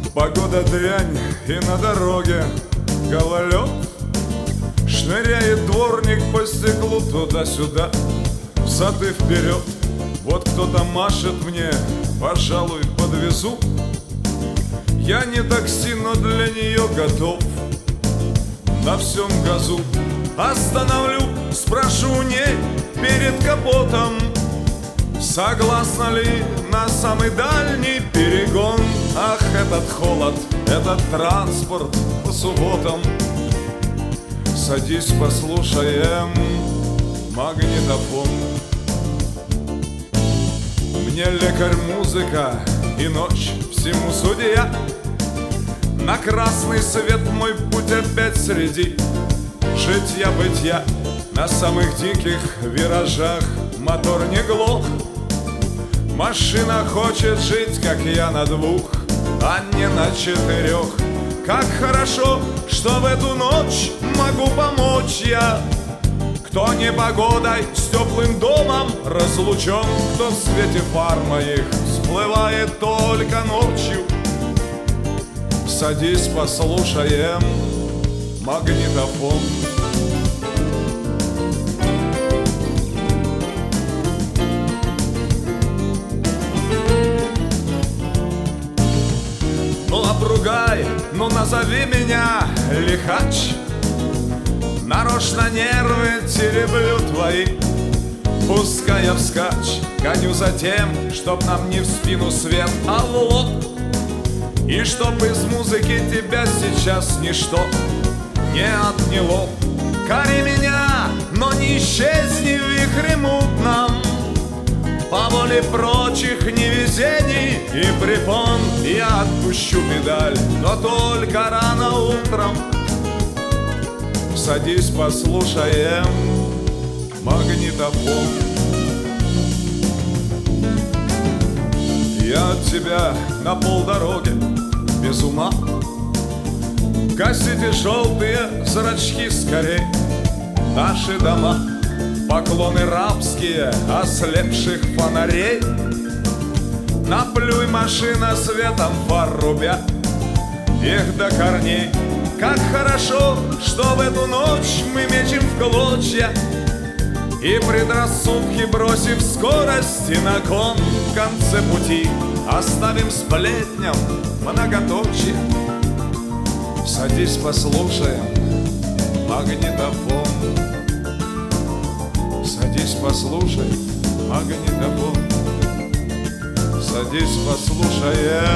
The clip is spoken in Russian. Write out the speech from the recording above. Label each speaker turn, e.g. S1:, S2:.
S1: Погода дрянь и на дороге гололед. Шныряет дворник по стеклу туда-сюда, взад и вперед. Вот кто-то машет мне, пожалуй, подвезу. Я не такси, но для нее готов на всем газу. Остановлю, спрошу у ней перед капотом, согласна ли на самый дальний перегон. Ах, этот холод, этот транспорт по субботам. Садись, послушаем магнитофон. Мне лекарь музыка и ночь всему судья. На красный свет мой путь опять среди житья-бытия. На самых диких виражах мотор не глох. Машина хочет жить, как я, на двух, а не на четырех. Как хорошо, что в эту ночь могу помочь я. Кто непогодой с теплым домом разлучен, кто в свете фар моих всплывает только ночью. Садись, послушаем магнитофон. Ну обругай, ну назови меня лихач. Нарочно нервы тереблю твои. Пускай я вскачь, гоню за тем, чтоб нам не в спину свет, а в лоб. И чтоб из музыки тебя сейчас ничто не отняло. Кори меня, но не исчезни в вихре мутном. По воле прочих невезений и препон я отпущу педаль, но только рано утром. Садись, послушаем магнитофон. Я от тебя на полдороги без ума. Гасите желтые зрачки скорей. Наши дома, поклоны рабские ослепших фонарей. Наплюй, машина, светом фар рубя их до корней. Как хорошо, что в эту ночь мы мечем в клочья. И предрассудки, бросив скорости на кон, в конце пути оставим сплетням многоточие. Садись, послушаем магнитофон. Садись, послушай магнитофон. Садись, послушаем